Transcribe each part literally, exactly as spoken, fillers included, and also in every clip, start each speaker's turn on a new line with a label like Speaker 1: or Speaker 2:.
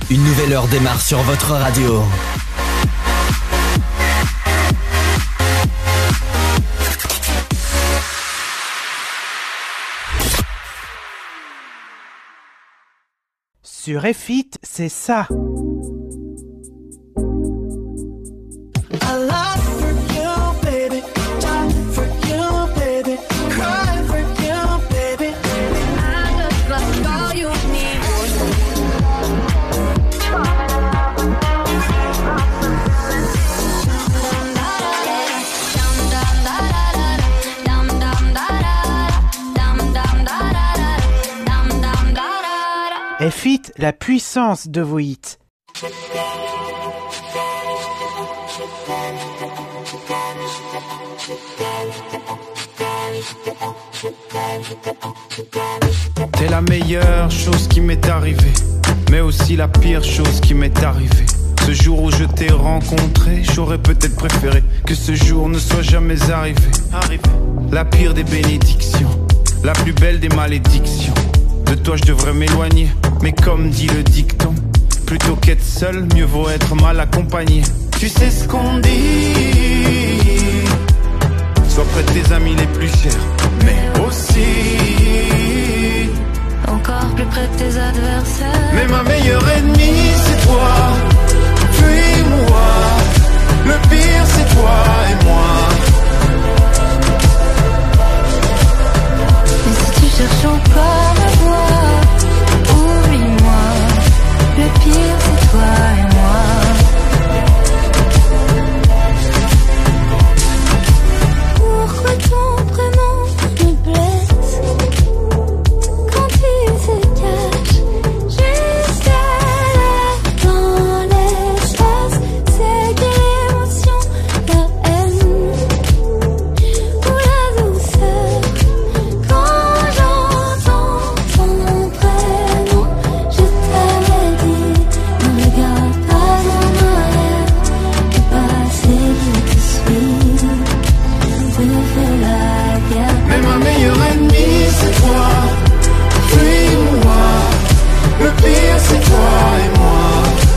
Speaker 1: Une nouvelle heure démarre sur votre radio.
Speaker 2: Sur F huit, c'est ça. F huit, la puissance de vos hits.
Speaker 3: T'es la meilleure chose qui m'est arrivée, mais aussi la pire chose qui m'est arrivée. Ce jour où je t'ai rencontré, j'aurais peut-être préféré que ce jour ne soit jamais arrivé. La pire des bénédictions, la plus belle des malédictions. De toi je devrais m'éloigner, mais comme dit le dicton, plutôt qu'être seul, mieux vaut être mal accompagné. Tu sais ce qu'on dit, sois près de tes amis les plus chers, mais aussi
Speaker 4: encore plus près de tes adversaires.
Speaker 3: Mais ma meilleure ennemie c'est toi, puis moi. Le pire c'est toi et moi.
Speaker 4: Et si tu cherches encore à voir, oublie-moi. Le pire c'est toi et moi. Pourquoi ton prénom me blesse quand il se cache juste là dans l'espace? C'est quelle émotion, la haine ou la douceur? Quand j'entends ton prénom, je t'avais dit, ne regarde pas en arrière, le passé qui te suit, te fait la guerre.
Speaker 3: Mais ma meilleure ennemie c'est toi, puis moi. Le pire c'est toi et moi.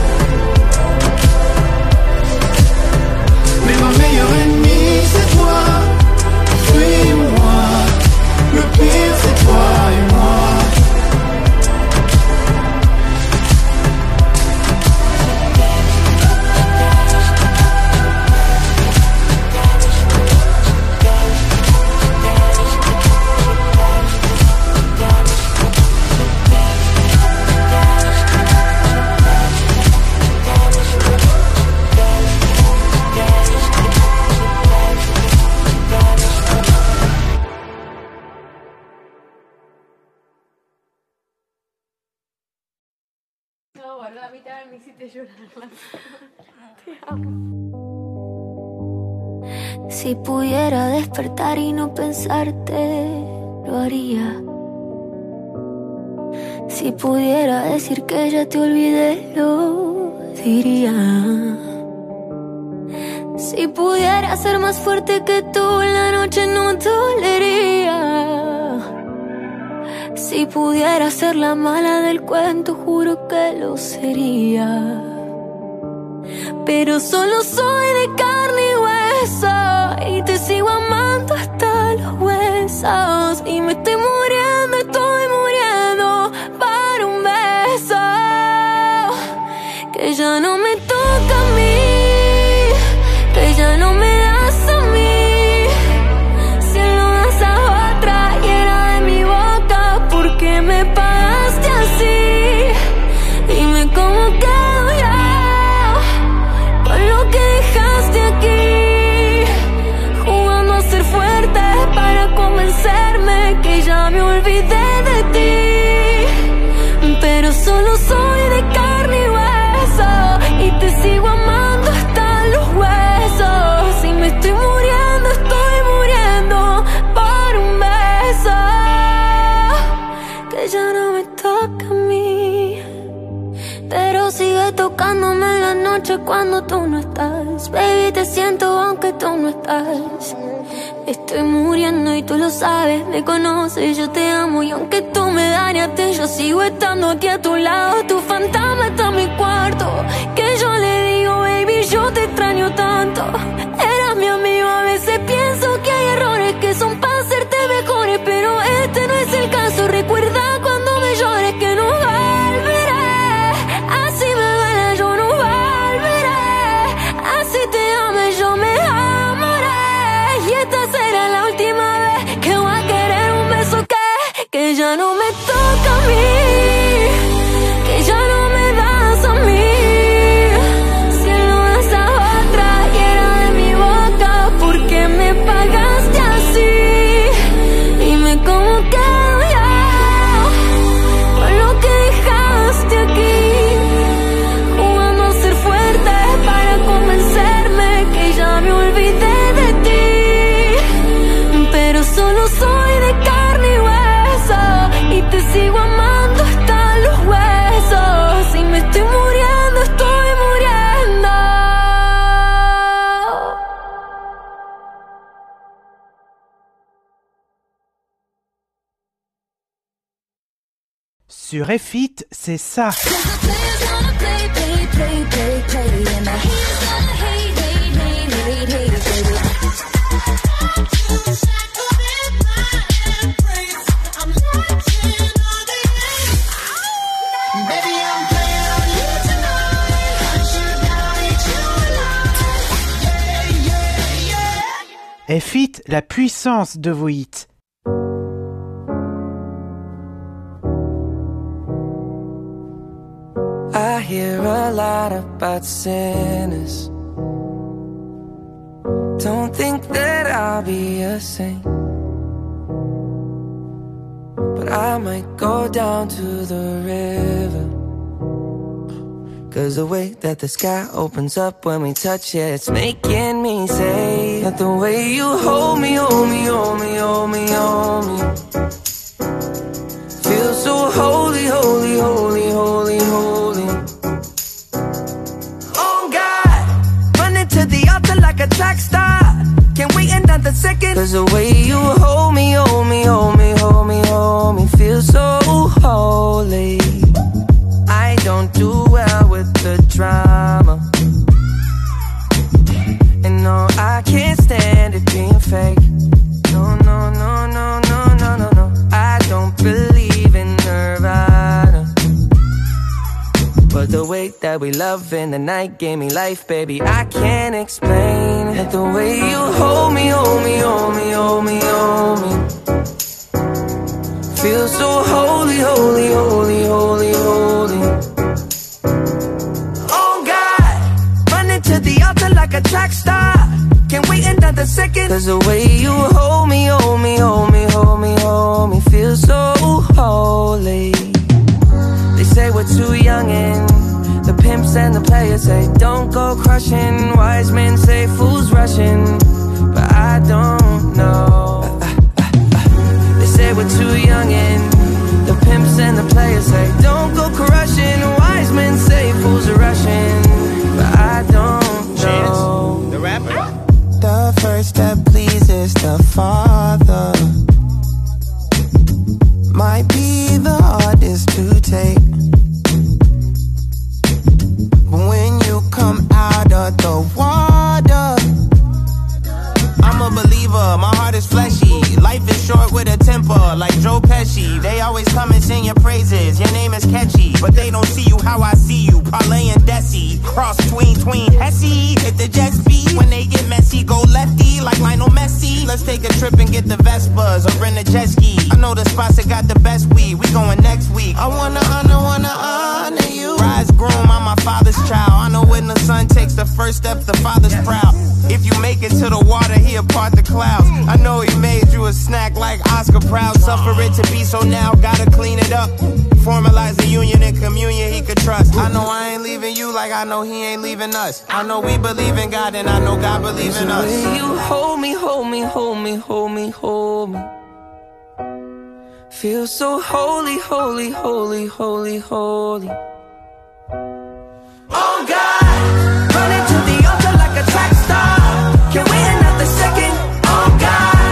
Speaker 3: Mais ma meilleure ennemie c'est toi, puis moi. Le pire c'est toi et moi.
Speaker 5: No, guarda, a mí también me hiciste llorar. Te amo.
Speaker 4: Si pudiera despertar y no pensarte, lo haría. Si pudiera decir que ya te olvidé, lo diría. Si pudiera ser más fuerte que tú, la noche no dolería. Si pudiera ser la mala del cuento, juro que lo sería. Pero solo soy de carne y hueso, y te sigo amando hasta los huesos. Y me estoy muriendo, estoy muriendo para un beso que ya no me toca a mí, que ya no me das a mí. Si lo das a otra y era de mi boca, ¿por qué me pagaste así? Dime cómo quedo yo con lo que dejaste aquí, jugando a ser fuerte para convencerme que ya me olvidé de ti. Pero solo soy de carne y hueso, y te sigo amando hasta los huesos. Y me estoy muriendo, estoy muriendo por un beso que ya no me toca a mí. Pero sigue tocándome en la noche cuando tú no estás. Baby, te siento aunque tú no estás. Estoy muriendo y tú lo sabes, me conoces, yo te amo. Y aunque tú me dañaste, yo sigo estando aquí a tu lado. Tu fantasma está en mi cuarto, que yo le digo, baby, yo te extraño tanto. Eras mi amigo, a veces pienso que hay errores que son para hacerte mejores, pero este no es el caso. Recuerda cuando me llores que no volveré. Así me duele, yo no volveré. Así te ame, yo me amaré. Y esta será la última vez que voy a querer un beso que, que ya no me toca a mí, que ya no me das a mí. Si lo das a otra y era de mi boca, ¿por qué me pagaste así? Dime cómo quedo yo con lo que dejaste aquí, jugando a ser fuerte para convencerme que ya me olvidé de ti. Pero solo soy de carne y hueso y te sigo amando hasta los huesos. Y me estoy muriendo, estoy muriendo.
Speaker 2: Sur F It, c'est ça. F It, la puissance de vos hits.
Speaker 6: I hear a lot about sinners. Don't think that I'll be a saint, but I might go down to the river. Cause the way that the sky opens up when we touch it, it's making me say that the way you hold me, hold me, hold me, hold me, hold me, feels so holy, holy, holy, holy, holy. Oh God, running to the altar like a track star. Can't wait another second. Cause the way you hold me, hold me, hold me, hold me, hold me, feels so holy. I don't do well with the drama, and no, I can't stand it being fake. No, no, no, no, no, no, no, no. I don't believe in Nirvana, but the way that we love in the night gave me life, baby. I can't explain that the way you hold me, hold me, hold me, hold me, hold me, feels so holy, holy, holy, holy, holy. To the altar like a track star. Can't wait another second. Cause the way you hold me, hold me, hold me, hold me, hold me, feels so holy. They say we're too young and the pimps and the players say don't go crushing. Wise men say fools rushing, but I don't know. They say we're too young and the pimps and the players say don't go crushing. Wise men say fools are rushing, but I don't know.
Speaker 7: Chance, the rapper.
Speaker 6: The first step pleases the Father might be the hardest to take, but when you come out of the water, I'm a believer, my heart is fleshy. Life is short with a temper, like Joe Pesci. They always come and sing your praises, your name is catchy, but they don't see you how I see you. Parlay and Desi, cross tween, tween, Hesse. Hit the jet speed, when they get messy, go lefty, like Lionel Messi. Let's take a trip and get the Vespas, or rent a jet ski. I know the spots that got the best weed, we going next week. I wanna honor, wanna honor you. Rise groom, I'm my father's child. I know when the son takes the first step, the father's proud. If you make it to the water, he'll part the clouds. I know he made you a snack like Oscar Proud. Suffer it to be so now, gotta clean it up. Formalize the union and communion he could trust. I know I ain't leaving you like I know he ain't leaving us. I know we believe in God and I know God believes in us. You hold me, hold me, hold me, hold me, hold me, feel so holy, holy, holy, holy, holy. Oh God, running to the altar like a track star. Can't wait another second. Oh God.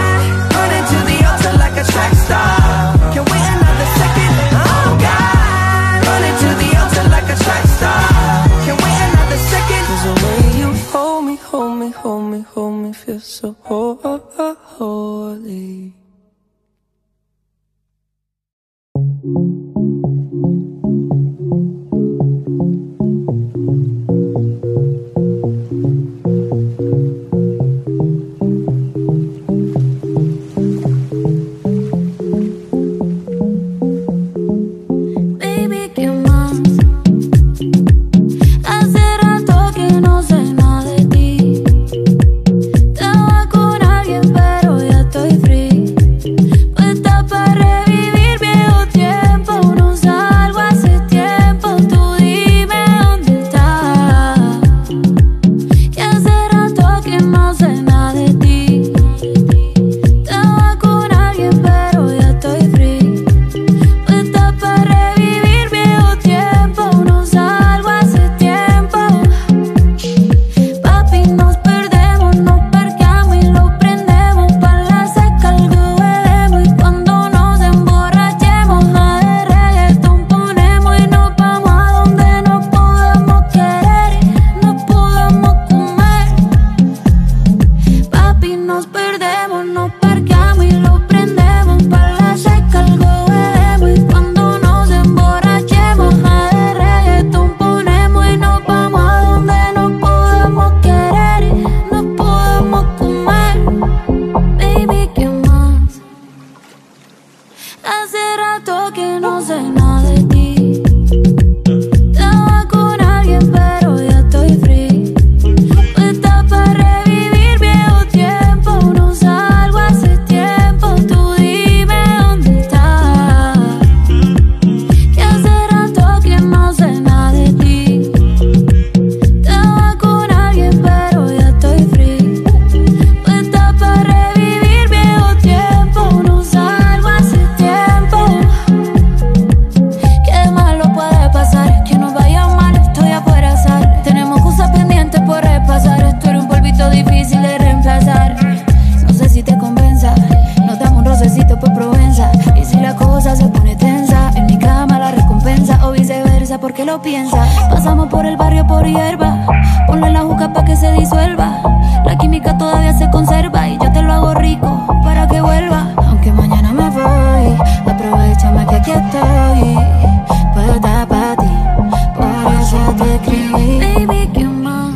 Speaker 4: por qué lo piensa. Pasamos por el barrio por hierba, ponle la juca pa' que se disuelva. La química todavía se conserva y yo te lo hago rico para que vuelva. Aunque mañana me voy, aprovechame que aquí estoy. Puedo estar pa' ti, por eso te escribí. Baby, ¿qué más?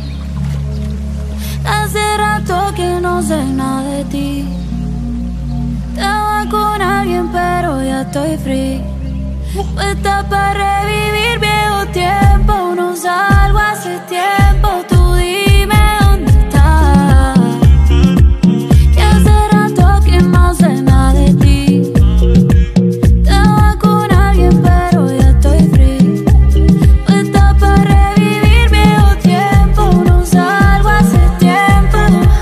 Speaker 4: Hace rato que no sé nada de ti. Estaba con alguien pero ya estoy free. Puesta para revivir viejo tiempo. No salgo hace tiempo. Tú dime dónde estás. Que hace rato que no sé nada de ti. Estaba con alguien pero ya estoy free. Puesta para revivir viejo tiempo. No salgo hace tiempo.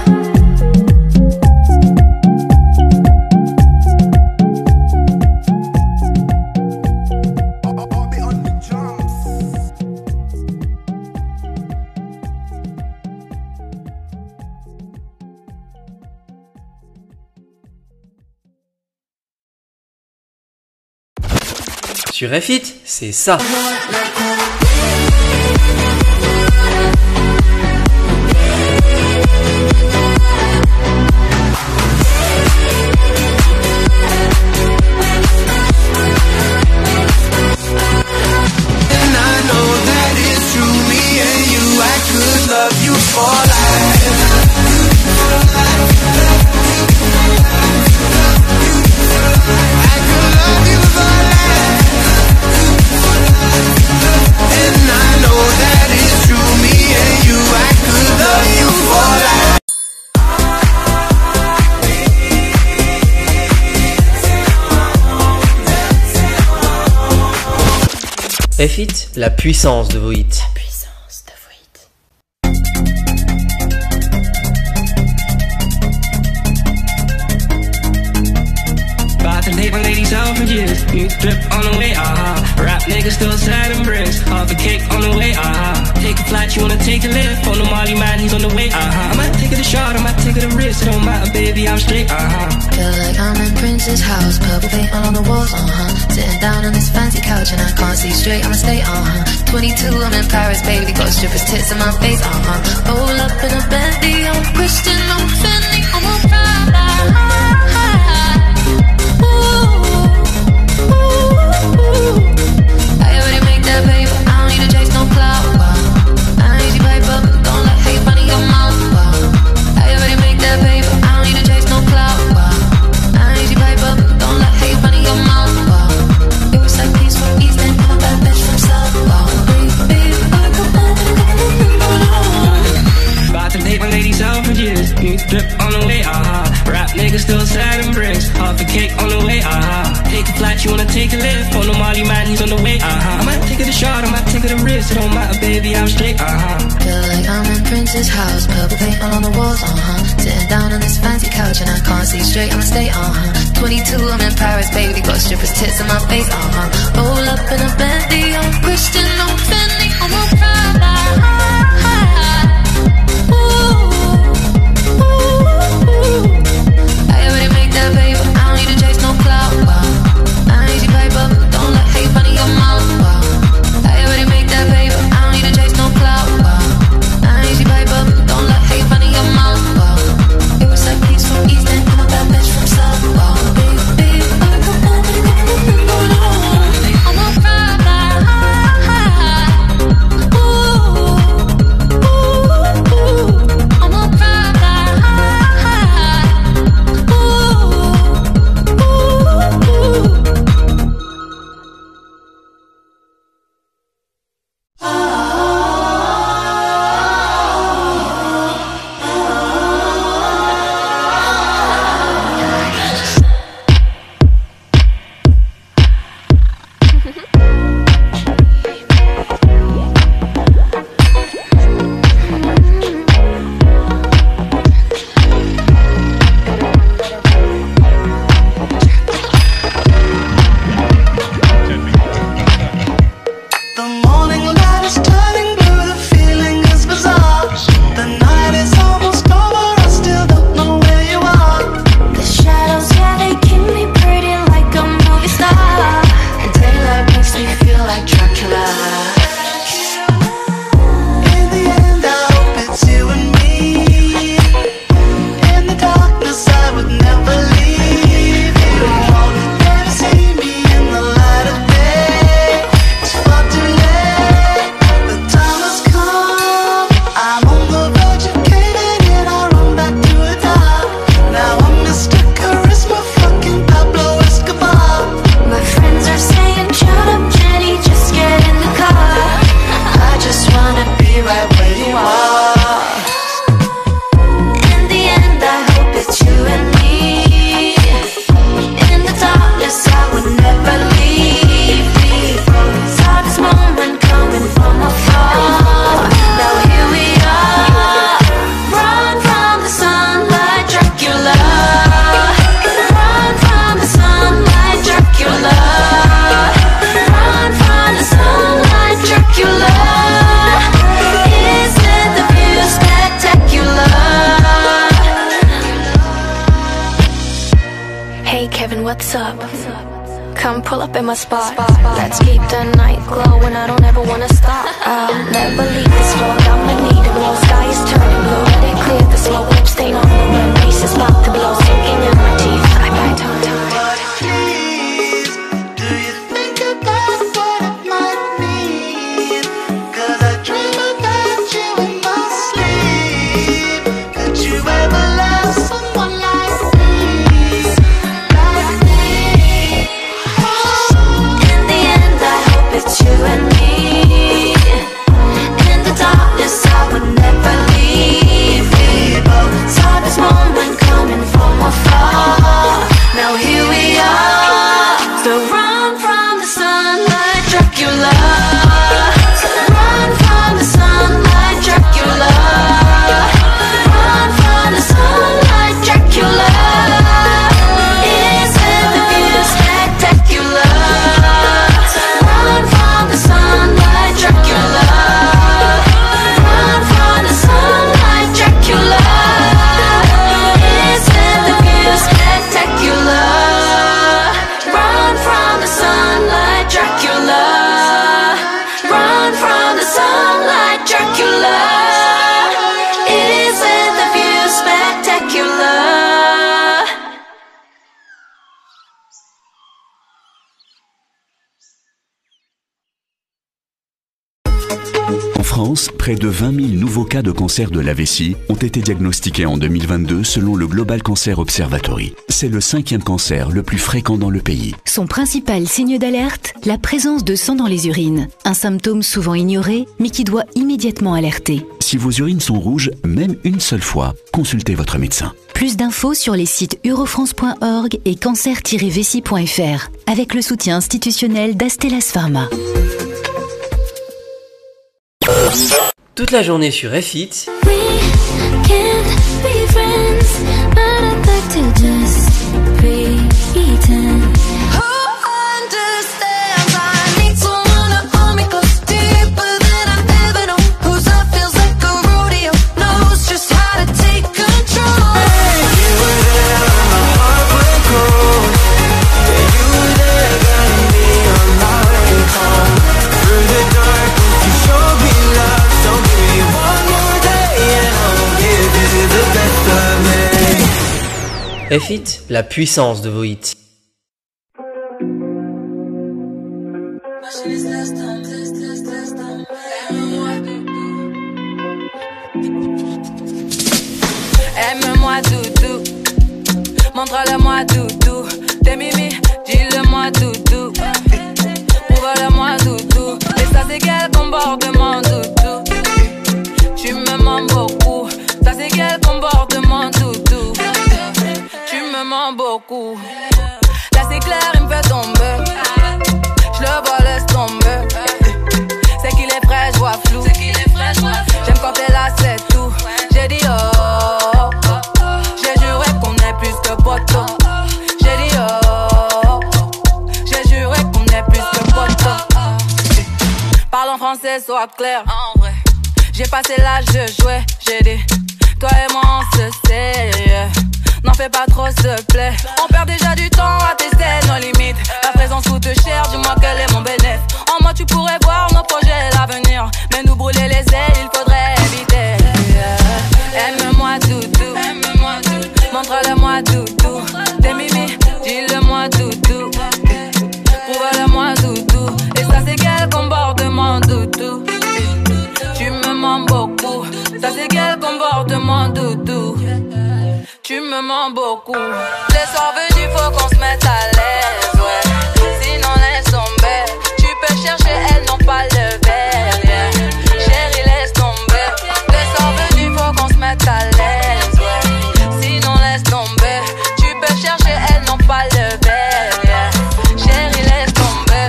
Speaker 1: Sur F I T, c'est ça. F I T, la puissance de vos hits. La puissance de vos hits.
Speaker 8: About to date my ladies out for years. New drip on the way, uh-huh. Rap niggas still sad and bricks. Half a cake on the way, uh-huh. Take a flight, you wanna take a lift. On the Molly man, he's on the way, uh-huh. I might take it a shot, I might take it a risk. It don't matter, baby, I'm straight, uh-huh.
Speaker 9: Feel like I'm in Prince's house. Purple paint all on the walls, uh-huh. Sitting down on this fancy couch and I can't see straight, I'ma stay, uh-huh. twenty-two, I'm in Paris, baby. Got strippers' tits in my face, uh-huh. Roll up in a Bentley, I'm Christian, I'm Fendi, I'm a Prada. Ooh, ooh, ooh. I already make that paper, I don't need to chase no clout, wow. I ain't easy paper, don't let hate run in your mouth, wow. I already make that paper, I don't need to chase no clout, wow. I ain't easy paper, don't let hate run in your mouth, wow. It was like peace from East End, I'm a bad bitch from South, wow.
Speaker 8: About to date my ladies out for years. New drip on the way, uh-huh. Rap niggas still sad and bricks. Half a cake on the way, uh-huh. Take a flight, you wanna take a lift. On the Molly man, he's on the way, uh-huh. I might take it a shot, I might take it a risk. It don't matter, baby, I'm straight, uh-huh.
Speaker 9: Feel like I'm in Prince's house. Purple paint all on the walls, uh-huh. Sitting down on this fancy couch and I can't see straight, I'ma stay, uh-huh. twenty-two, I'm in Paris, baby. Got strippers' tits in my face, uh-huh. Roll up in a Bentley, I'm Christian, I'm Fendi, I'm a Prada. Ooh, ooh, ooh. I already make that paper, I don't need to chase no clout, wow. I ain't easy paper, don't let hate run in your mouth, wow. I already make that paper, I don't need to chase no clout, wow. I ain't easy paper, don't let hate run in your mouth, wow. It was like peace from East End, I'm a bad bitch from South, wow. Baby, I'm a Prada.
Speaker 4: Hey Kevin, what's up? Come pull up in my spot. Let's keep the night glowing. I don't ever wanna stop. I'll never leave this road. I'ma need it. Blue sky is turning blue. Let it clear the slow whip stain on the rim. Bass is about to blow, sinking in my teeth. I bite on time.
Speaker 9: You and me in the darkness, I would never leave. We both saw this moment coming from afar. Now here we are. So run from the sunlight, Dracula. Run from the sunlight, Dracula. Run from the sunlight, Dracula. Isn't the view spectacular? Sunlight Dracula. Run from the sunlight Dracula. Isn't the view spectacular? Run from the sunlight Dracula. Run from the sunlight Dracula. Isn't the view spectacular?
Speaker 10: En France, près de vingt mille nouveaux cas de cancer de la vessie ont été diagnostiqués en deux mille vingt-deux selon le Global Cancer Observatory. C'est le cinquième cancer le plus fréquent dans le pays.
Speaker 11: Son principal signe d'alerte, la présence de sang dans les urines. Un symptôme souvent ignoré, mais qui doit immédiatement alerter.
Speaker 10: Si vos urines sont rouges, même une seule fois, consultez votre médecin.
Speaker 11: Plus d'infos sur les sites eurofrance point org et cancer tiret vessie point f r, avec le soutien institutionnel d'Astellas Pharma.
Speaker 1: Toute la journée sur F It.
Speaker 4: We can't be friends, but I'd like to just pretend.
Speaker 9: Who understands? I need someone to hold me close, deeper than I've ever known. Whose love feels like a rodeo, knows just how to take control.
Speaker 6: Hey, you were there when my heart went cold. Yeah, you were there, guiding me on my way home. Through the darkness, you showed me love. So give me one more day and I'll give you the best of me.
Speaker 1: F It, la puissance de vos hits.
Speaker 12: Aime-moi doudou, montre-le-moi doudou. T'es mimi, dis-le-moi doudou. Prouve-le-moi doudou. Et ça c'est quel comportement doudou. Tu me mens beaucoup. Ça c'est quel comportement doudou. Tu me mens beaucoup. Là c'est clair, il me fait tomber. Je le vois, laisse tomber. C'est qu'il est frais, je vois flou. J'aime quand t'es là, c'est tout. J'ai dit oh, oh, oh. J'ai juré qu'on est plus que poteau. J'ai dit oh, oh, oh. J'ai juré qu'on est plus que poteau. Parle en français, sois clair. En vrai, j'ai passé l'âge de jouer. J'ai dit, toi et moi on se sait. N'en fais pas trop, s'il te plaît. On perd déjà du temps à tester nos limites. La présence coûte cher, dis-moi quel est mon bénéfice. En moi tu pourrais voir nos projets, l'avenir. Mais nous brûler les ailes, il faudrait éviter. Aime-moi doudou, montre-le-moi doudou. T'es mimi, dis-le-moi doudou. Prouve-le-moi doudou. Et ça c'est quel comportement doudou. Tu me mens beaucoup. Ça c'est quel comportement doudou. Tu me mens beaucoup. Les soirs venus, faut qu'on se mette à l'aise, ouais. Sinon laisse tomber. Tu peux chercher, elles n'ont pas le verre, yeah. Chérie, laisse tomber. Les soirs venus, faut qu'on se mette à l'aise, ouais. Sinon laisse tomber. Tu peux chercher, elles n'ont pas le verre, yeah. Chérie, laisse tomber.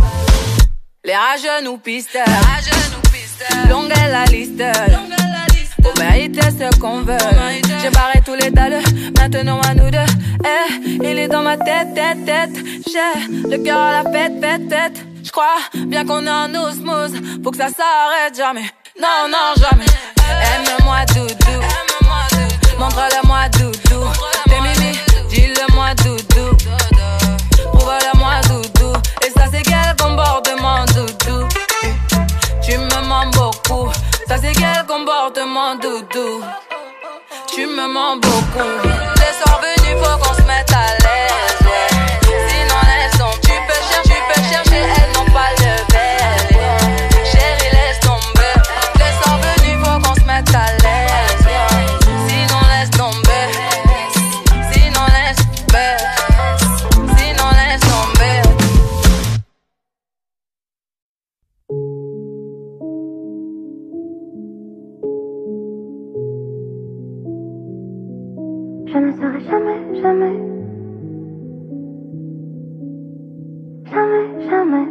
Speaker 12: Les rageux nous pisteurs. Longue est la liste. Pour mériter ce qu'on veut. J'ai barré tous les dalles, maintenant à nous deux. Eh, il est dans ma tête, tête, tête. J'ai le cœur à la fête, fête, tête. J'crois bien qu'on est en osmose. Faut que ça s'arrête jamais. Non, non, jamais. Aime-moi doudou, montre-le-moi doudou. T'es mimi, dis-le-moi doudou. vraiment beaucoup. Les soirs venus, faut qu'on se mette à l'aise, ouais. Sinon elles sont, tu peux chercher, tu peux chercher, elles n'ont pas le verre, yeah. Chérie, laisse tomber. Les soirs venus, faut qu'on se mette à l'aise, yeah. Sinon laisse tomber. Sinon laisse tomber. Sinon laisse tomber.
Speaker 4: Je ne serai jamais, jamais, jamais, jamais.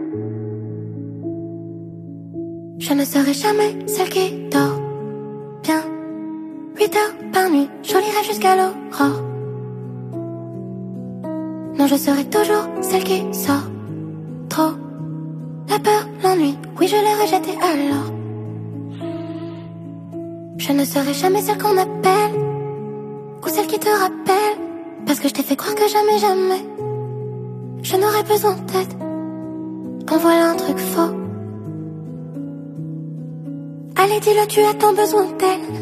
Speaker 4: Je ne serai jamais celle qui dort bien. Huit heures par nuit, je lirai jusqu'à l'aurore. Non, je serai toujours celle qui sort trop. La peur, l'ennui, oui je l'ai rejeté alors. Je ne serai jamais celle qu'on appelle, ou celle qui te rappelle, parce que je t'ai fait croire que jamais, jamais je n'aurais besoin d'aide, quand voilà un truc faux. Allez dis-le, tu as tant besoin d'elle.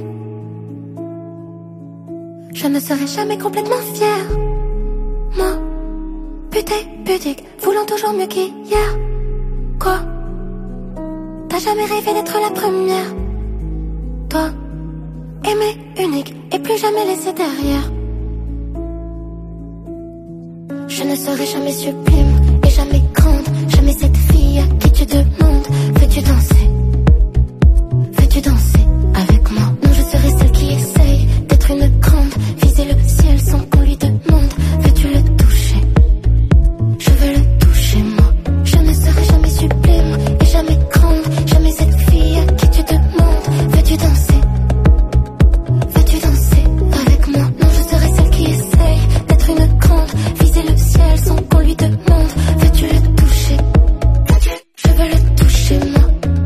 Speaker 4: Je ne serai jamais complètement fière, moi, putain, pudique, voulant toujours mieux qu'hier. Quoi? T'as jamais rêvé d'être la première, toi, aimée, unique, et plus jamais laissée derrière. Je ne serai jamais sublime et jamais grande, jamais cette fille à qui tu demandes: veux-tu danser? Veux-tu danser avec moi? Non, je serai celle qui essaye d'être une grande, viser le ciel sans qu'on lui demande: veux-tu le toucher? Je veux le toucher moi. Je ne serai jamais sublime et jamais grande, jamais cette fille à qui tu demandes: veux-tu danser? Veux-tu danser avec moi? Non, je serai celle qui essaye d'être une grande, viser le ciel sans qu'on lui demande: veux-tu le toucher? Je veux le toucher moi.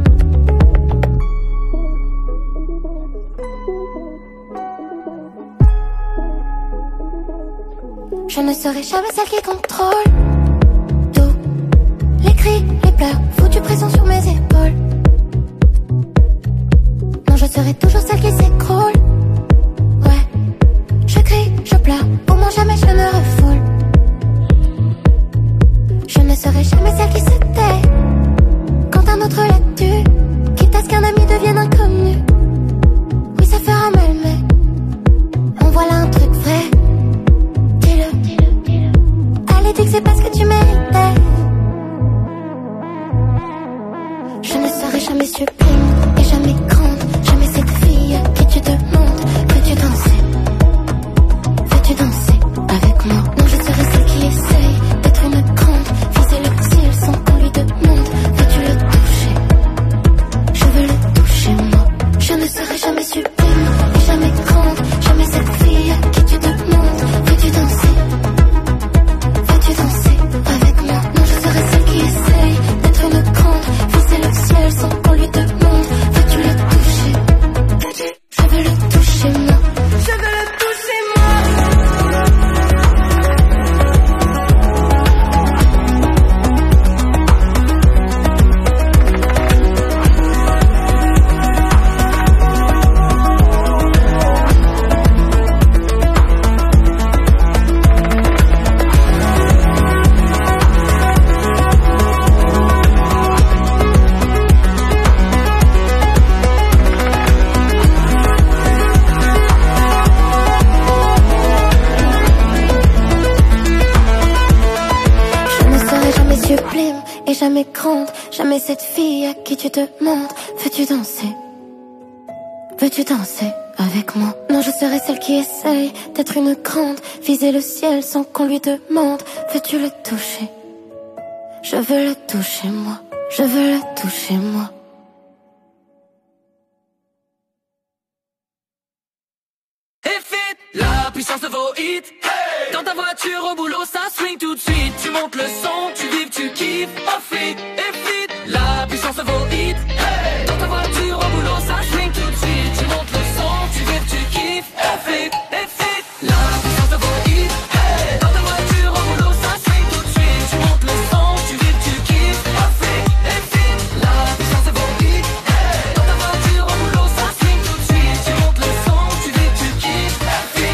Speaker 4: Je ne serai jamais celle qui contrôle tout, les cris, les pleurs, foutu pression sur mes épaules. Non, je serai toujours celle qui s'écroule. Ouais, je crie, je pleure, au moins jamais je ne refoule. Je ne serai jamais celle qui se tait quand un autre la tue, quitte à ce qu'un ami devienne inconnu. Oui, ça fera mal, mais en voilà un truc vrai. Dis-le, allez, dis que c'est parce que tu méritais. Je ne serai jamais sublime et jamais grande, jamais cette fille à qui tu demandes: veux-tu danser? Veux-tu danser avec moi? Non, je serai celle qui essaye d'être une grande, viser le ciel sans qu'on lui demande: veux-tu le toucher? Je veux le toucher moi. Je ne serai jamais sublime et jamais grande, jamais cette fille à qui tu demandes: veux-tu danser? Veux-tu danser avec moi? Non, je serai celle qui essaye d'être une grande, viser le ciel sans qu'on lui demande: veux-tu le toucher? Je veux le toucher moi. Je veux le toucher moi. Je ne serai jamais sublime et jamais grande, jamais cette fille à qui tu demandes: veux-tu danser? Veux-tu danser avec moi? Non, je serai celle qui essaye d'être une grande, viser le ciel sans qu'on lui demande: veux-tu le toucher? Je veux le toucher moi. Je veux le toucher moi.
Speaker 8: La puissance de vos hits, hey. Dans ta voiture au boulot ça swing tout de suite. Tu montes le son, tu vibres, tu kiffes. Off it, et fit. La puissance de vos hits, hey. Dans ta voiture au boulot ça swing tout de suite. Tu montes le son, tu vibres, tu kiffes. Off it, et fit. La puissance de vos hits, hey. Dans ta voiture au boulot ça swing tout de suite. Tu montes le son, tu vibres, tu kiffes. Off it, et fit. La puissance de vos hits, hey. Dans ta voiture au boulot ça swing tout de suite. Tu montes le son, tu vibres, tu kiffes. Off it.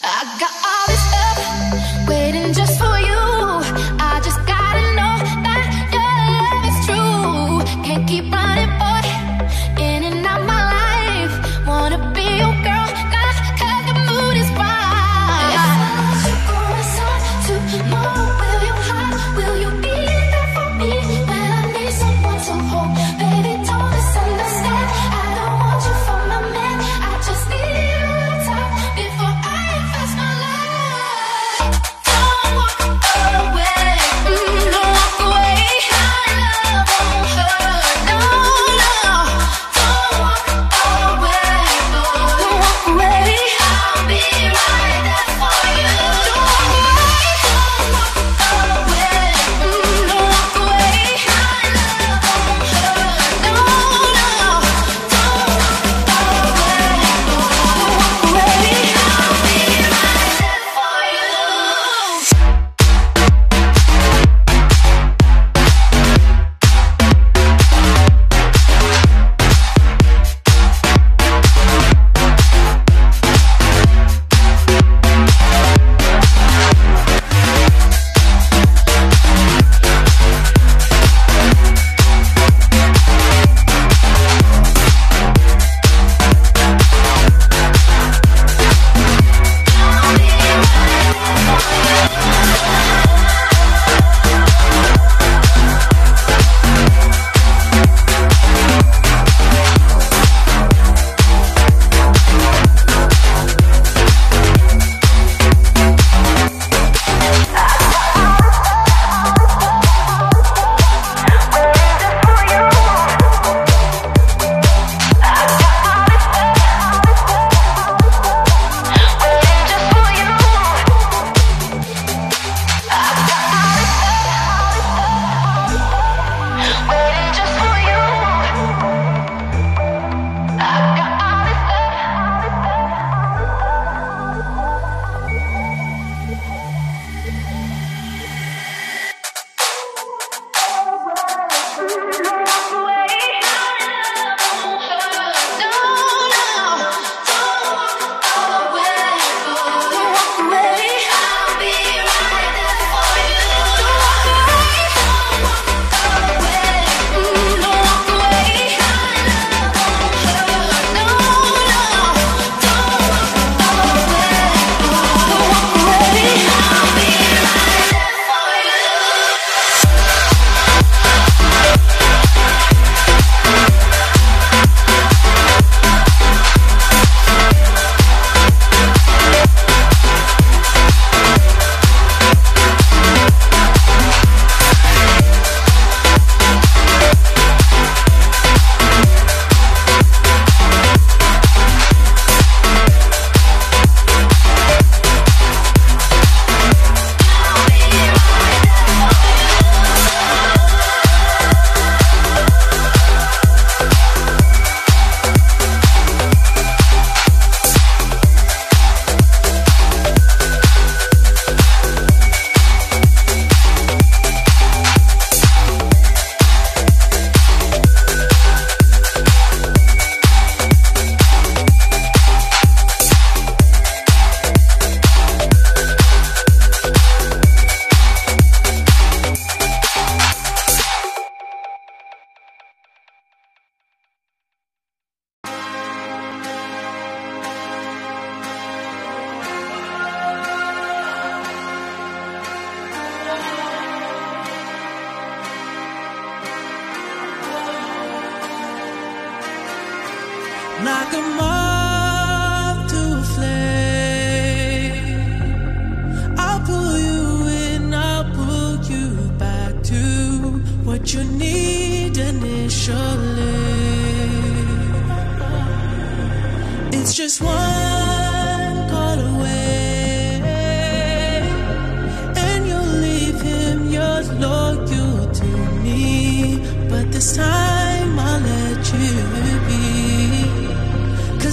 Speaker 13: like a moth to a flame. I'll pull you in, I'll pull you back to what you need initially. It's just one call away, and you'll leave him, you're loyal to me. But this time I'll let you be.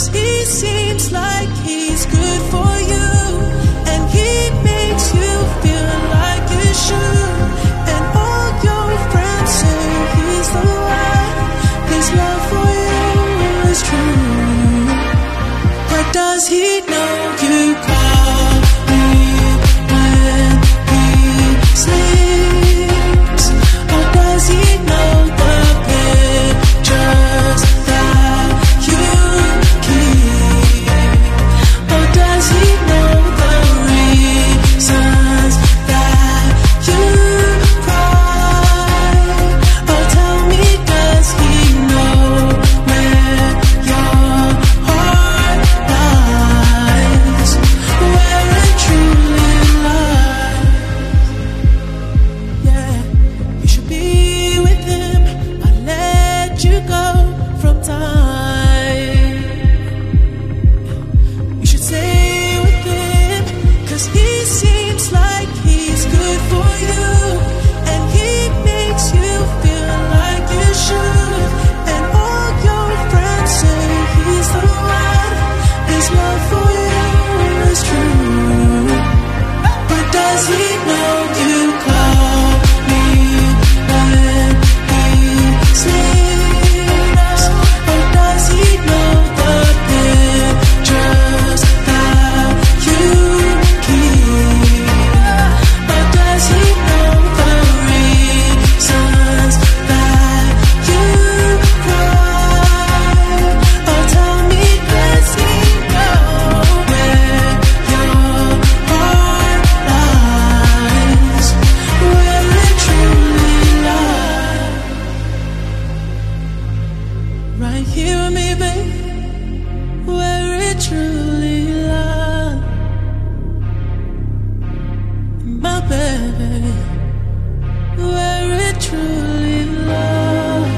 Speaker 13: baby, where it truly lies.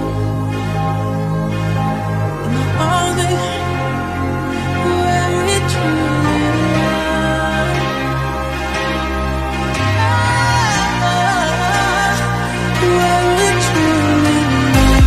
Speaker 13: In the only where it truly lies. Where it truly lies.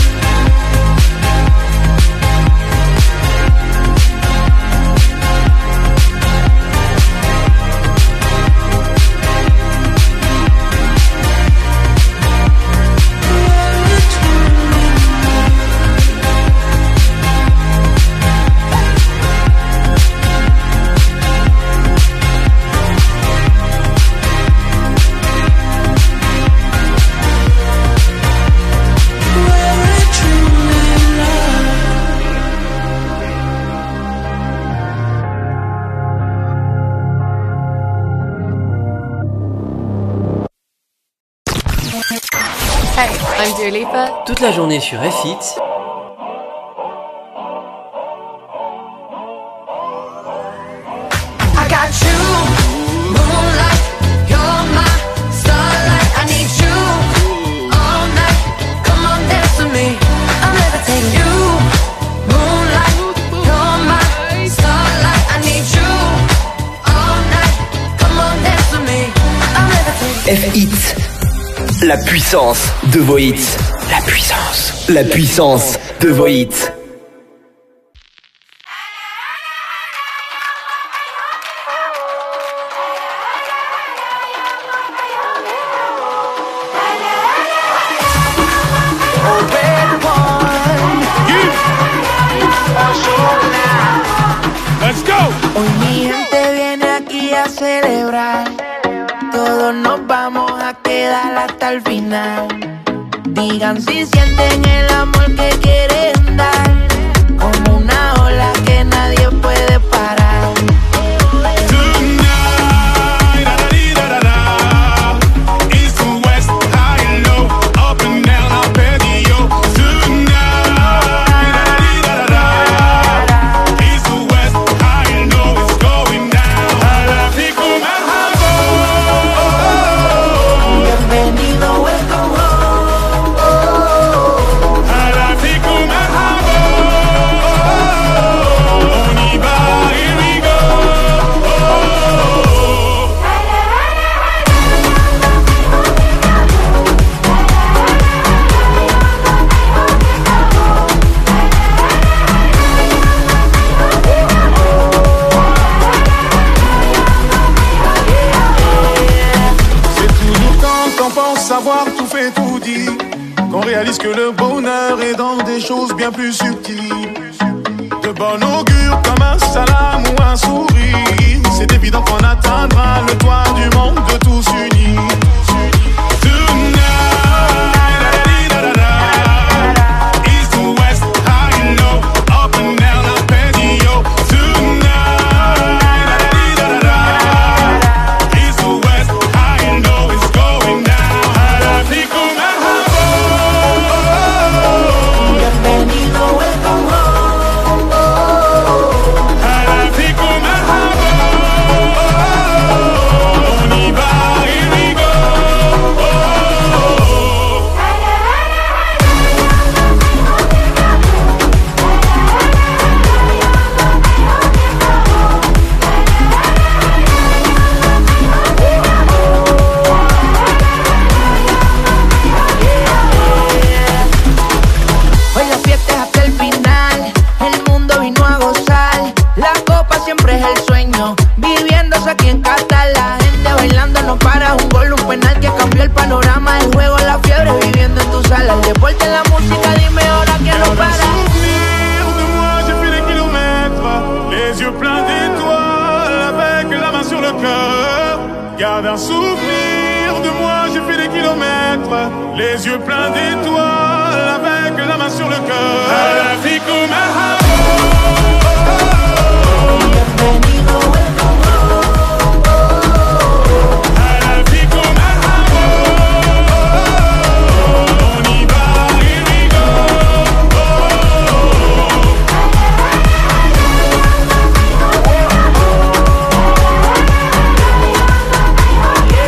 Speaker 5: Hey, I'm Dua Lipa.
Speaker 1: Toute la journée sur F H I T.
Speaker 4: I got you, moonlight, you're my starlight. I need you all night. Come on, dance with me. I'm levitating. You, moonlight, you're my starlight. I need you all night. Come on, dance with me. I'm levitating.
Speaker 1: F H I T. La puissance de vos hits. La puissance. La puissance de vos hits.
Speaker 3: Let's go.
Speaker 14: Hoy mi gente viene aquí a celebrar. Todos nos vamos a quedar hasta el final. Digan si sienten el amor que quieren dar. Como una ola que nadie puede parar.
Speaker 3: Tonight, da da da da, east to west, high and low, up and down, I'll pay you. Tonight, da da da, east to west, high and low, it's going down. Hala fiku marhaba.
Speaker 14: Bienvenido, welcome home.
Speaker 3: Hala fiku marhaba. On y va, here we go.
Speaker 15: C'est toujours quand on pense savoir tout fait, tout dit, qu'on réalise que le bonheur est dans des choses bien plus subtiles. De bon augure comme un salam ou un sourire. C'est évident qu'on atteindra le toit du monde de tous unis. Tonight, da da da, east to west, high and low, up and down, I'll pay you. Tonight, da da da, east to west, high and low, it's going down. Hala fiku marhaba.
Speaker 14: Bienvenido, welcome home.
Speaker 3: Hala fiku marhaba. On y va, here we go.
Speaker 14: Hoy la fiesta es hasta el final. El mundo vino a gozar. La copa siempre es el sueño. Viviéndose aquí en Qatar. La gente bailando no para. Un gol, un penal que cambió el panorama del juego. La fiebre viviendo en tu sala. El deporte, la música, dime ahora que no para.
Speaker 15: Souvenir de moi, j'ai fait des kilomètres, les yeux pleins d'étoiles, avec la main sur le cœur. Garde un souvenir de moi, j'ai fait des kilomètres, les yeux pleins d'étoiles, avec la main sur le cœur. Hala fiku marhaba.
Speaker 14: Bienvenido, welcome home.
Speaker 3: Hala fiku marhaba. On y va, here we go.
Speaker 14: Yeah.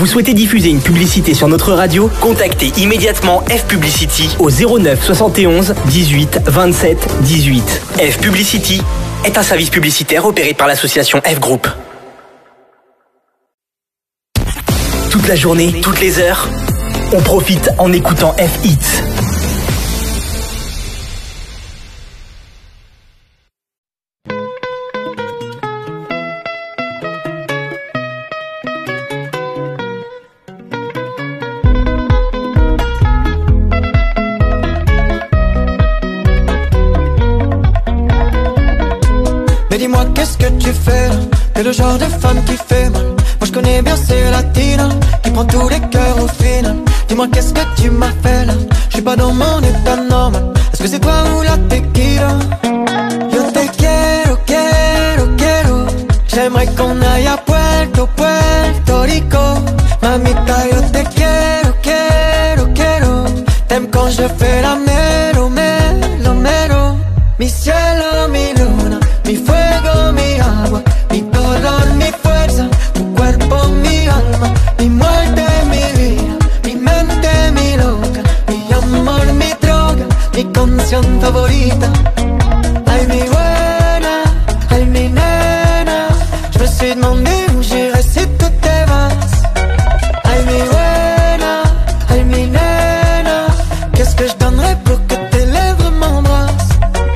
Speaker 1: Vous souhaitez diffuser une publicité sur notre radio? Contactez immédiatement F Publicity au zéro neuf soixante et onze dix-huit vingt-sept dix-huit. F Publicity est un service publicitaire opéré par l'association F Group. Toute la journée, toutes les heures, on profite en écoutant F Hits.
Speaker 16: Mais dis-moi qu'est-ce que tu fais là? T'es le genre de femme qui fait mal. Moi je connais bien ces latinas qui prend tous les cœurs au final. Dis-moi qu'est-ce que tu m'as fait là? Je suis pas dans mon état normal. Est-ce que c'est toi ou la tequila? Yo te quiero, quiero, quiero. J'aimerais qu'on aille à Puerto, Puerto Rico. Mamita, yo te quiero, quiero, quiero. T'aimes quand je fais la melo, melo, melo. Mi cielo, mi luna, mi fuego, mi agua, mi dolor, mi fuerza, tu cuerpo, mi alma, mi muerte, mi vida, mi mente, mi loca, mi amor, mi droga, mi canción favorita. Ay, mi buena, ay, mi nena, je me suis demandé où j'irais si tu te vas. Ay, mi buena, ay, mi nena, qu'est-ce que je donnerais pour que tes lèvres m'embrassent.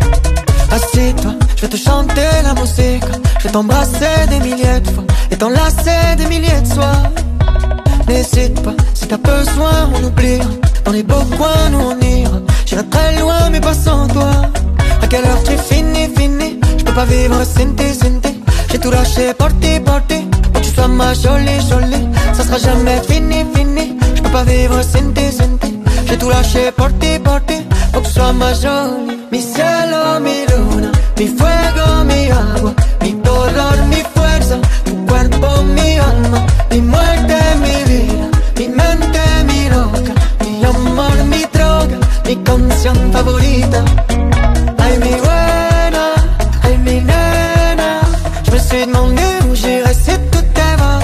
Speaker 16: Assis-toi, je vais te chanter la musique. Je vais t'embrasser des milliers de fois et t'enlacer des milliers de soirs. N'hésite pas, si t'as besoin on oubliera. Dans les beaux coins nous on ira. J'irai très loin mais pas sans toi. À quelle heure tu finis, finis? Je peux pas vivre sans tes, sans tes. J'ai tout lâché pour ti, pour ti. Pour que tu sois ma jolie, jolie. Ça sera jamais fini, fini. Je peux pas vivre sans tes, sans tes. J'ai tout lâché por ti, por ti, pour que tu sois ma jolie. Mi cielo, mi luna, mi fuego, mi agua, mi dolor, mi fuerza, tu cuerpo, mi alma, mi muerte, mi vida, mi mente, mi loca, mi amor, mi droga, mi canción favorita. Ay, mi buena, ay, mi nena, je me suis demandé où j'irais si tu te vas.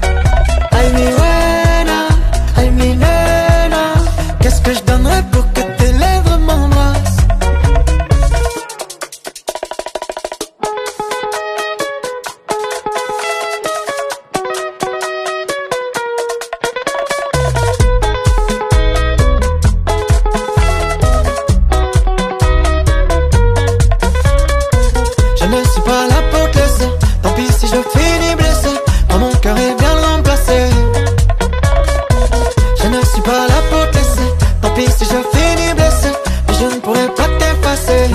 Speaker 16: Ay, mi buena, ay, mi nena, qu'est-ce que je donnerais pour que tes lèvres m'embrassent. Je ne suis pas là pour te laisser, tant pis si je finis blessé, quand mon cœur est bien le remplacer. Je ne suis pas là pour te laisser, tant pis si je finis blessé, mais je ne pourrai pas t'effacer.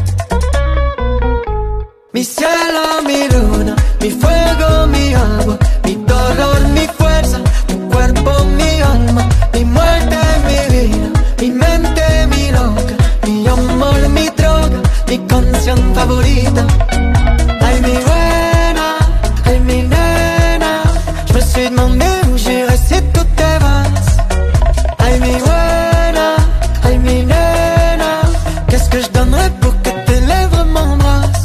Speaker 16: Mi cielo, mi luna, mi fuego, mi agua, mi dolor, mi fuerza, tu cuerpo, mi alma, mi muerte, mi vida, mi mente, mi loca, mi amor, mi droga, mi canción favorita. Ay, mi buena, ay, mi nena, je me suis demandé où j'irais si tu te vas. Ay, mi buena, ay, mi nena, qu'est-ce que je donnerais pour que tes lèvres m'embrassent.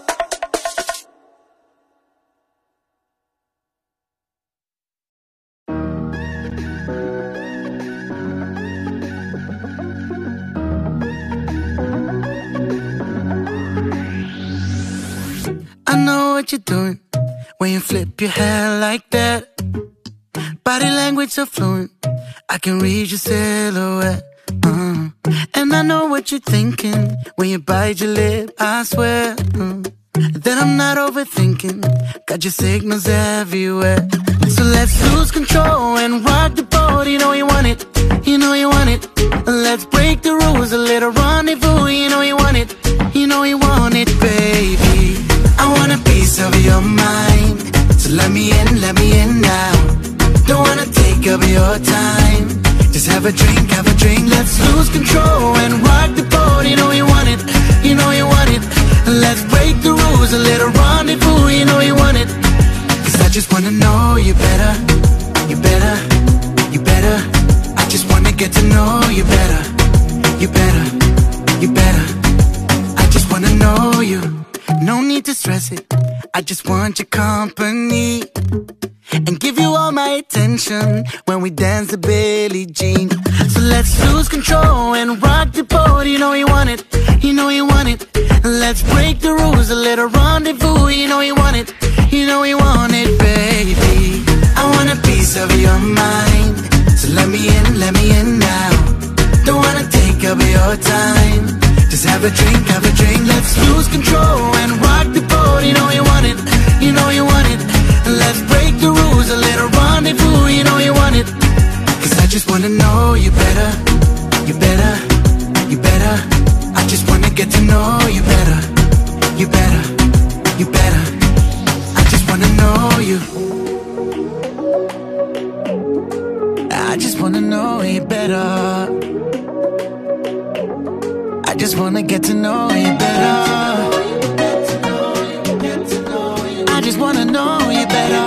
Speaker 17: I know what you're doing when you flip your hair like that. Body language so fluent, I can read your silhouette. Uh. And I know what you're thinking when you bite your lip, I swear uh, that I'm not overthinking. Got your signals everywhere. So let's lose control and rock the boat. You know you want it, you know you want it. Let's break the rules, a little rendezvous. You know you want it, you know you want it, baby. I want a piece of your mind, so let me in, let me in now. Don't wanna take up your time, just have a drink, have a drink. Let's lose control and rock the boat. You know you want it, you know you want it. Let's break the rules, a little rendezvous. You know you want it, cause I just wanna know you better, you better, you better. I just wanna get to know you better, you better, you better. I just wanna know you. No need to stress it, I just want your company. and give you all my attention when we dance to Billie Jean. So let's lose control and rock the boat. You know you want it, you know you want it. Let's break the rules, a little rendezvous. You know you want it, you know you want it, baby. I want a piece of your mind, so let me in, let me in now. Don't wanna take up your time, just have a drink, have a drink. Let's lose control and rock the boat. You know you want it, you know you want it. Let's break the rules, a little rendezvous. You know you want it, cause I just wanna know you better, you better, you better. I just wanna get to know you better, you better, you better. I just wanna know you, I just wanna know you better. I just wanna get to know you better. I just wanna know you better.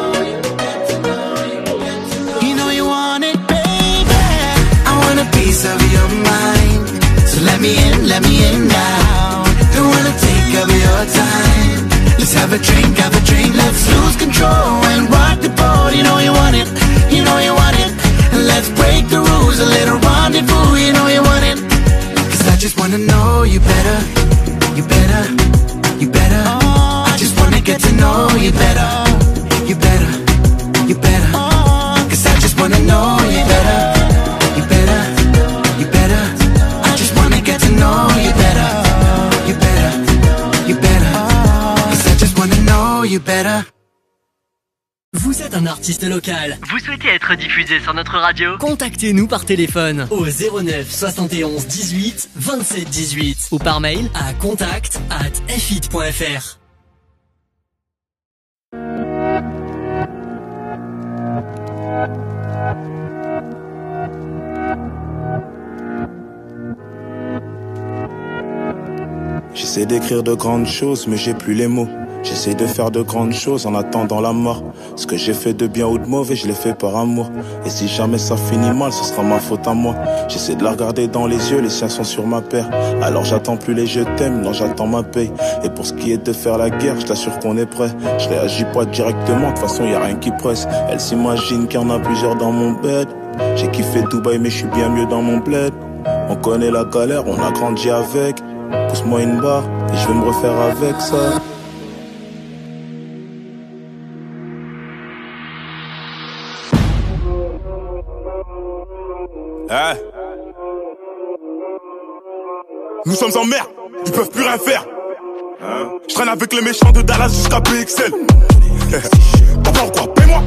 Speaker 17: You know you want it, baby. I want a piece of your mind, so let me in, let me in now. Don't wanna take up your time, let's have a drink, have a drink. Let's lose control and rock the boat. You know you want it, you know you want it. Let's break the rules, a little rendezvous. You know you want it, cause I just wanna know you better, you better, you better. I just wanna get to know you better, you better, you better. Cause I just wanna know you better, you better, you better. I just wanna get to know you better, you better, you better. Cause I just wanna know you better.
Speaker 18: Vous êtes un artiste local, vous souhaitez être diffusé sur notre radio? Contactez-nous par téléphone au zéro neuf soixante et onze dix-huit vingt-sept dix-huit ou par mail à contact arobase f hit point f r.
Speaker 15: J'essaie d'écrire de grandes choses, mais j'ai plus les mots. J'essaie de faire de grandes choses en attendant la mort. Ce que j'ai fait de bien ou de mauvais, je l'ai fait par amour. Et si jamais ça finit mal, ce sera ma faute à moi. J'essaie de la regarder dans les yeux, les siens sont sur ma paire. Alors j'attends plus les je t'aime, non j'attends ma paye. Et pour ce qui est de faire la guerre, je t'assure qu'on est prêt. Je réagis pas directement, de toute façon y a rien qui presse. Elle s'imagine qu'il y en a plusieurs dans mon bed. J'ai kiffé Dubaï mais je suis bien mieux dans mon bled. On connaît la galère, on a grandi avec. Pousse-moi une barre et je vais me refaire avec ça. Hey. Nous sommes en mer, ils peuvent plus rien faire. Hein? Je traîne avec les méchants de Dallas jusqu'à B X L. T'as pas quoi, paie-moi.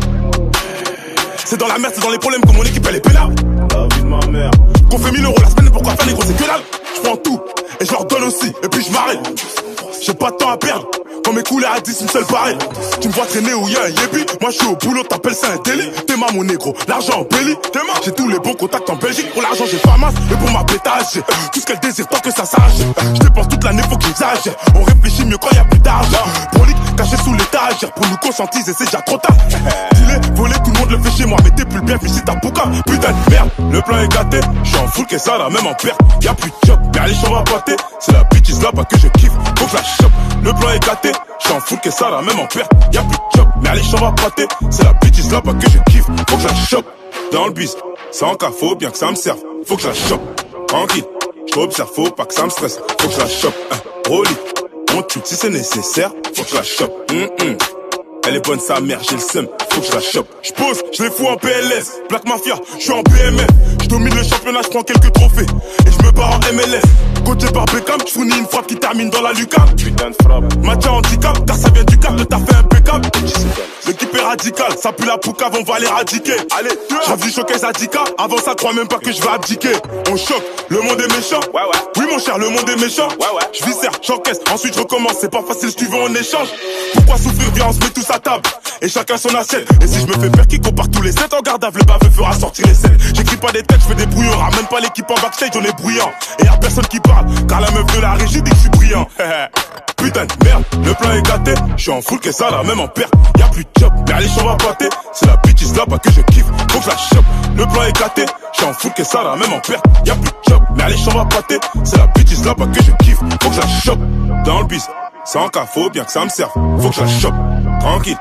Speaker 15: C'est dans la merde, c'est dans les problèmes que mon équipe elle est pénale. La vie de ma mère. Qu'on fait mille euros la semaine, pourquoi faire les gros, c'est que dalle. Je prends tout et je leur donne aussi, et puis je m'arrête. J'ai pas de temps à perdre. Quand mes couleurs à dix, une seule pareille. Tu me vois traîner où y'a un yébi. Moi je suis au boulot, t'appelles ça un délit. T'es ma mon négro, l'argent en belly. J'ai tous les bons contacts en Belgique. Pour l'argent j'ai pas masse, et pour ma pétage j'ai tout ce qu'elle désire tant que ça sache. Je dépense toute l'année, faut que j'exagère. On réfléchit mieux quand y'a plus d'argent. Prolique, caché sous l'étagère. Pour nous conscientiser, c'est déjà trop tard. Dis-les, voler, tout le monde le fait chez moi. Mais t'es plus le bienvenu si t'as pouka. Putain de merde, le plan est gâté. J'suis en full que ça là, même en perte. Y'a plus de job, y'a les chambres à pâter. C'est la bitch là-bas que je kiffe, faut que je la chope. Le plan est gâté. J'en fous que ça là, même en perte, y'a plus de job. Mais allez, j'en va pâter, c'est la bitch là-bas que je kiffe. Faut que je la chope, dans le bis, sans cas, faut bien que ça me serve. Faut que je la chope, tranquille, j'observe, faut pas que ça me stresse. Faut que je la chope, hein, Rolly, on tue si c'est nécessaire. Faut que je la chope, hum hum. Elle est bonne sa mère, j'ai le seum, faut que je la chope. J'pose, je les fous en P L S, Black Mafia, j'suis en B M F. J'domine le championnat, j'prends quelques trophées. Et j'me barre en M L S. Coaché par Beckham, j'fournis une frappe qui termine dans la lucarne. Putain de frappe. Match en handicap, car ça vient du cap, le taf est impeccable. L'équipe est radicale, ça pue la poucave, on va l'éradiquer. Allez, j'rappe du showcase Adika, avant ça crois même pas que je vais abdiquer. On choque, le monde est méchant. Ouais ouais. Oui mon cher, le monde est méchant. Ouais ouais. J'viscère, j'encaisse, ensuite je recommence, c'est pas facile si tu veux en échange. Pourquoi souffrir, viens on se met tous à table. Et chacun son assiette. Et si je me fais faire qui compare tous les sept en garde à vue, le baveux fera sortir les sept. J'écris pas des textes, je fais des brouillons. Ramène pas l'équipe en backstage, on est bruyant. Et y'a personne qui parle, car la meuf de la régie dit que je suis brillant. Putain de merde, le plan est gâté. J'suis en full que ça là, même en perte. Y'a plus de job, mais allez, j'en va pâter. C'est la bitch là-bas que je kiffe, faut que je la chope. Le plan est gâté, j'suis en full que ça là, même en perte. Y'a plus de job, mais allez, j'en va pâter. C'est la bitch là-bas que je kiffe, faut que je la chope. Dans le bis, sans cas, faut bien que ça me serve. Faut que je la chope, tranquille.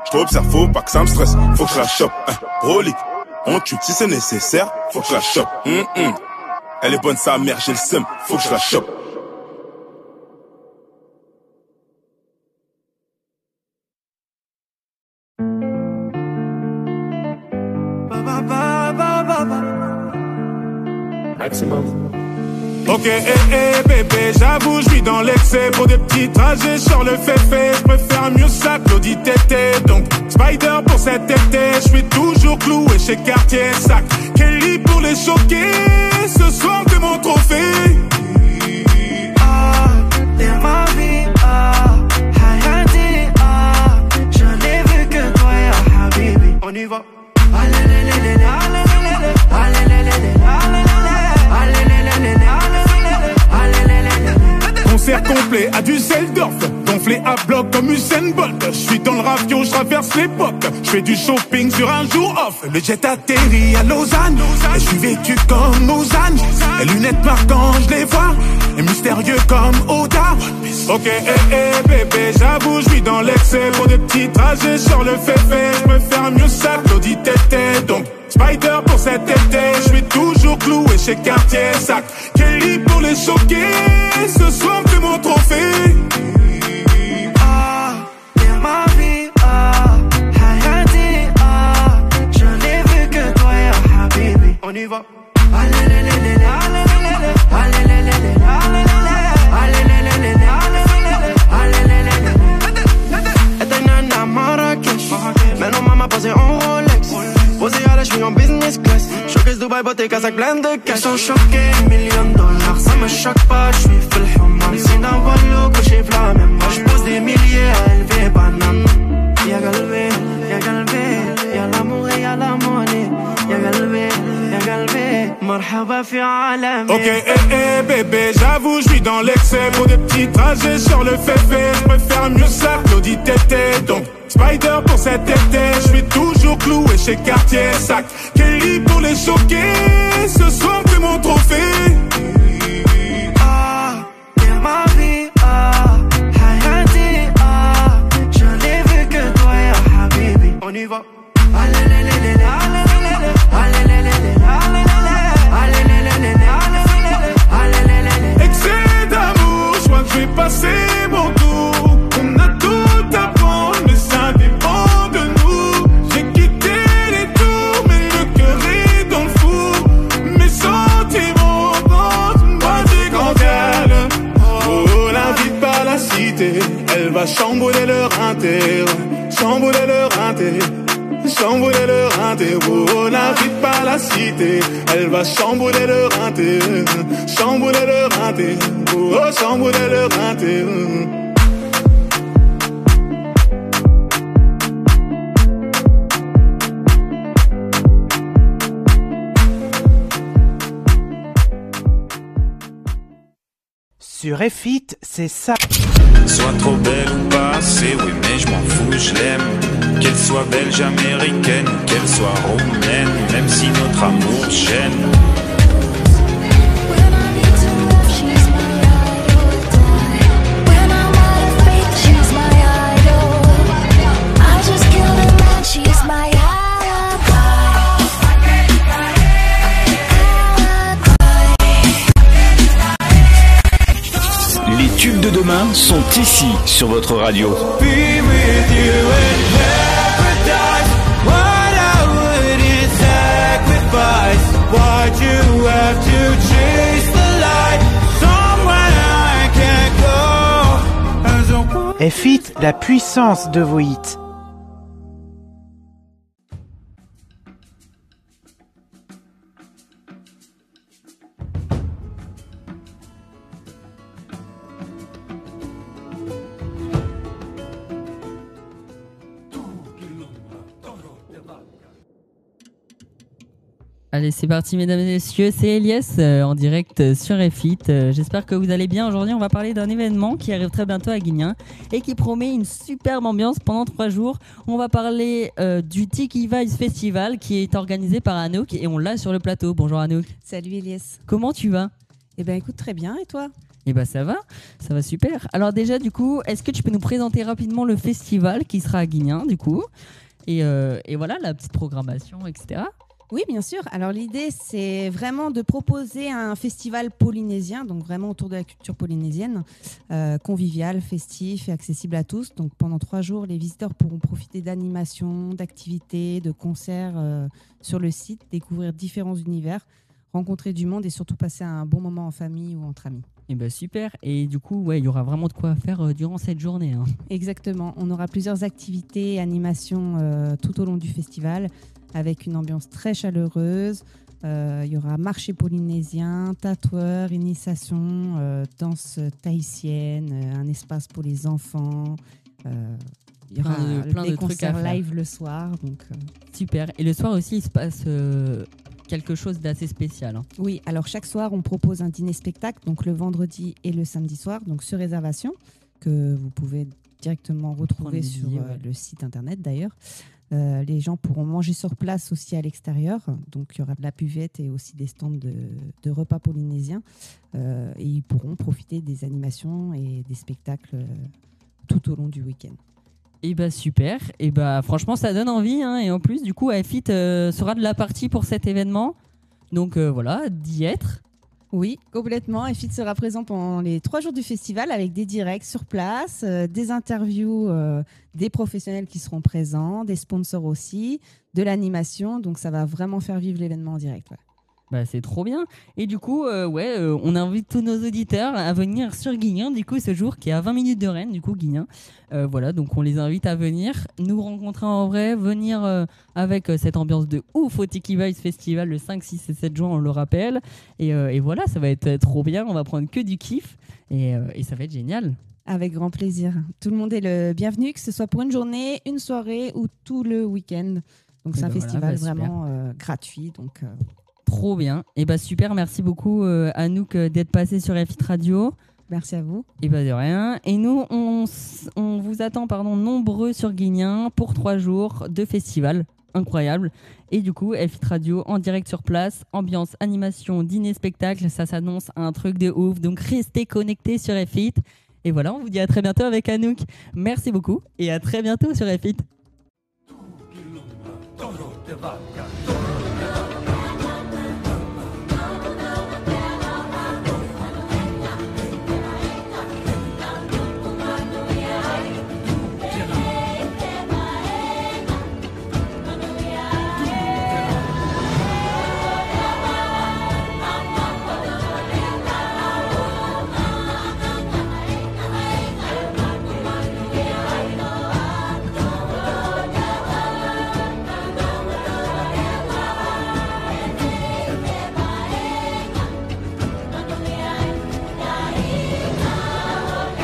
Speaker 15: J't'observe, faut pas que ça me stresse, faut que je la chope. Hein, Brolique, on tue si c'est nécessaire, faut que je la chope. Hum, hum. Elle est bonne sa mère, j'ai le seum, faut que je la chope. Ok, eh, eh, bébé, j'avoue, je vis dans l'excès. Pour des petits trajets sur le féfé, je préfère mieux ça que l'audit tété. Donc, Spider pour cet été, je suis toujours cloué chez Cartier Sac. Kelly pour les choquer, ce soir t'es mon trophée.
Speaker 16: Ah, t'es ma vie, ah, Hayati, ah, je n'ai vu que toi, ya Habibi. On y va. Allez, allez, allez, allez, allez, allez, allez, allez,
Speaker 15: Concert complet à Düsseldorf, gonflé à bloc comme Usain Bolt. Je suis dans le ravio, je traverse l'époque. Je fais du shopping sur un jour off. Le jet atterrit à Lausanne, et je suis vêtu comme Lausanne. Les lunettes marquantes, je les vois, et mystérieux comme Oda. Ok, eh, eh, bébé, j'avoue, je suis dans l'excès. Pour des petits trajets sur le féfé, je préfère mieux ça que l'audit tété. Donc, Spider pour cet été, je suis toujours cloué chez Cartier Sac. Kelly pour les choquer, ce soir t'es mon trophée.
Speaker 16: Ah, t'es ma vie, ah, Hayati, ah, je n'ai vu que toi, ya Habibi. On y va. Allez, allez, allez, allez, allez, allez, allez, allez,
Speaker 19: Maintenant maman posée en Rolex, posée à la je suis en business class. Showcase Dubaï, beauté, Kazakh, plein de cash. Ils sont choqués, millions de dollars, ça me choque pas, je suis full human. C'est d'un volo que j'ai la même. Moi je pose des milliers à élever banane. Y'a galvé, y'a galvé, y'a l'amour et y'a la monnaie. Y'a galvé, y'a galvé, marhaba fi alami.
Speaker 15: Ok, eh, eh, bébé, j'avoue, je suis dans l'excès. Pour des petits trajets sur le féfé, je préfère mieux ça que l'audit tété. Donc, Spider pour cet été, je suis toujours cloué chez Cartier Sac. Kelly pour les choquer, ce soir t'es mon trophée.
Speaker 16: Ah, t'es ma vie, ah, Hayati, ah, je n'ai vu que toi, ya Habibi.
Speaker 19: On y va.
Speaker 16: Allez, allez, allez, allez, allez, allez, allez, allez,
Speaker 15: excès d'amour, je crois que je vais passer mon tour. On a tout à prendre, mais ça dépend de nous. J'ai quitté les tours, mais le cœur est dans le four. Mes sentiments dans une boîte de candelle. Oh, l'invite pas la cité, elle va chambouler leur inter, chambouler leur inter. Chambouler le rinté, oh, n'invite pas la cité. Elle va chambouler le rinté, chambouler le rinté, oh, chambouler le rinté.
Speaker 2: Sur F huit, c'est ça.
Speaker 3: Soit trop belle ou pas assez, oui mais je m'en fous, je l'aime. Qu'elle soit belge, américaine, qu'elle soit roumaine, même si notre amour gêne.
Speaker 10: Les tubes de demain sont ici sur votre radio.
Speaker 2: F huit, la puissance de vos hits.
Speaker 20: Allez, c'est parti mesdames et messieurs, c'est Elias euh, en direct euh, sur F huit. Euh, j'espère que vous allez bien. Aujourd'hui, on va parler d'un événement qui arrive très bientôt à Guignan et qui promet une superbe ambiance pendant trois jours. On va parler euh, du Tiki Vibes Festival qui est organisé par Anouk et on l'a sur le plateau. Bonjour Anouk.
Speaker 21: Salut Elias.
Speaker 20: Comment tu vas ?
Speaker 21: Eh ben écoute, très bien, et toi ?
Speaker 20: Et bah ça va, ça va super. Alors déjà du coup, est-ce que tu peux nous présenter rapidement le festival qui sera à Guignin du coup et, euh, et voilà la petite programmation, et cetera.
Speaker 21: Oui, bien sûr. Alors l'idée, c'est vraiment de proposer un festival polynésien, donc vraiment autour de la culture polynésienne, euh, convivial, festif et accessible à tous. Donc pendant trois jours, les visiteurs pourront profiter d'animations, d'activités, de concerts euh, sur le site, découvrir différents univers, rencontrer du monde et surtout passer un bon moment en famille ou entre amis.
Speaker 20: Et bah super. Et du coup, ouais, il y aura vraiment de quoi faire euh, durant cette journée. Hein.
Speaker 21: Exactement. On aura plusieurs activités et animations euh, tout au long du festival, avec une ambiance très chaleureuse. Euh, il y aura marché polynésien, tatoueur, initiation, euh, danse tahitienne, euh, un espace pour les enfants. Euh, il y aura
Speaker 20: plein de, plein
Speaker 21: des
Speaker 20: de trucs à
Speaker 21: concerts
Speaker 20: faire.
Speaker 21: live le soir. Donc, euh...
Speaker 20: Super. Et le soir aussi, il se passe euh, quelque chose d'assez spécial. Hein.
Speaker 21: Oui, alors chaque soir, on propose un dîner-spectacle, donc le vendredi et le samedi soir, donc sur réservation, que vous pouvez directement retrouver
Speaker 20: Prendre
Speaker 21: sur
Speaker 20: billets,
Speaker 21: euh,
Speaker 20: ouais.
Speaker 21: le site internet d'ailleurs. Euh, les gens pourront manger sur place aussi à l'extérieur. Donc, il y aura de la buvette et aussi des stands de, de repas polynésiens. Euh, et ils pourront profiter des animations et des spectacles euh, tout au long du week-end.
Speaker 20: Et bah super. Et bah franchement, ça donne envie. Hein. Et en plus, du coup, F I T euh, sera de la partie pour cet événement. Donc euh, voilà, d'y être.
Speaker 21: Oui, complètement. F I T sera présent pendant les trois jours du festival avec des directs sur place, euh, des interviews euh, des professionnels qui seront présents, des sponsors aussi, de l'animation. Donc ça va vraiment faire vivre l'événement en direct. Ouais.
Speaker 20: Bah c'est trop bien. Et du coup, euh, ouais, euh, on invite tous nos auditeurs à venir sur Guignin, du coup, ce jour qui est à vingt minutes de Rennes, du coup, Guignin. Euh, voilà, donc on les invite à venir nous rencontrer en vrai, venir euh, avec euh, cette ambiance de ouf au Tiki Vibes Festival le cinq, six et sept juin, on le rappelle. Et, euh, et voilà, ça va être trop bien, on va prendre que du kiff et, euh, et ça va être génial.
Speaker 21: Avec grand plaisir. Tout le monde est le bienvenu, que ce soit pour une journée, une soirée ou tout le week-end. Donc c'est
Speaker 20: Et
Speaker 21: un
Speaker 20: ben
Speaker 21: festival
Speaker 20: voilà, bah,
Speaker 21: vraiment euh, gratuit. Donc, euh...
Speaker 20: Trop bien. Et bah super, merci beaucoup euh, Anouk euh, d'être passé sur F I T Radio.
Speaker 21: Merci à vous.
Speaker 20: Et bah de rien. Et nous, on, s- on vous attend pardon, nombreux sur Guignin pour trois jours de festival. Incroyable. Et du coup, F I T Radio en direct sur place, ambiance, animation, dîner, spectacle, ça s'annonce un truc de ouf. Donc restez connectés sur F I T. Et voilà, on vous dit à très bientôt avec Anouk. Merci beaucoup et à très bientôt sur F I T.
Speaker 22: Dans l'eau de vaca.